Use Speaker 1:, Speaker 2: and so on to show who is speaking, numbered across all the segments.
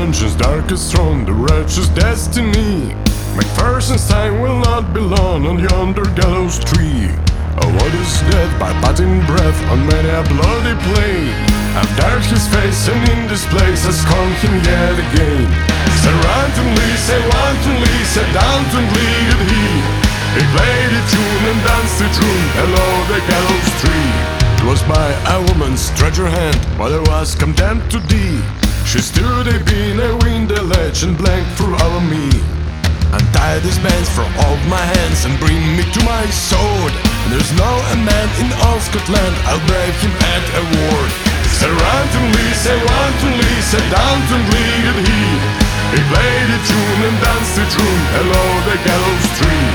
Speaker 1: vengeance darkest throne, the wretch's destiny. Macpherson's time will not be long on yonder gallows tree. Oh, what is death by parting breath on many a bloody plain? I've dared his face, and in this place I scorn him yet again. Say wantonly, say wantonly, say downtonly did he. He played a tune and danced the tune below the gallows tree. 'Twas by a woman's treasure hand while I was condemned to die. She stood a beam, a wind, a ledge, and blank for all me. Untie these bands from off my hands and bring me to my sword. There's no a man in all Scotland, I'll brave him at a word. Say wantonly, say wantonly, say downtonly did he. He played a tune and danced the tune below the gallows tree.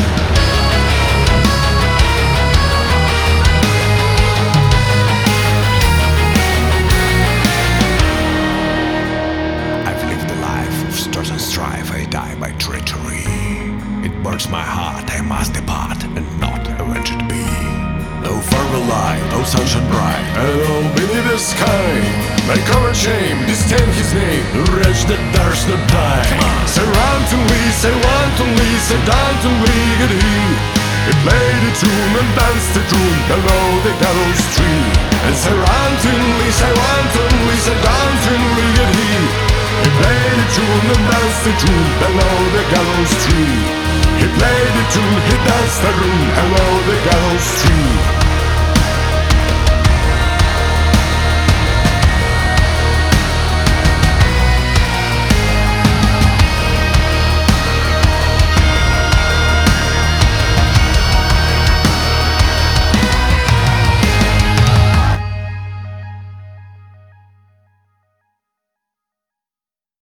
Speaker 2: Strife, I die by treachery. It burns my heart, I must depart, and not avenged be. No further light, no sunshine bright,
Speaker 1: alone beneath the sky. My covered shame, disdain his name, the wretch that dares not die. Say wantonly, say wantonly, say downtonly did he. He played a tune and danced the tune below the gallows tree. And say wantonly, say wantonly, say downtonly did he. He played a tune and danced the tune below the gallows tree. He played a tune, he danced the tune below the gallows tree.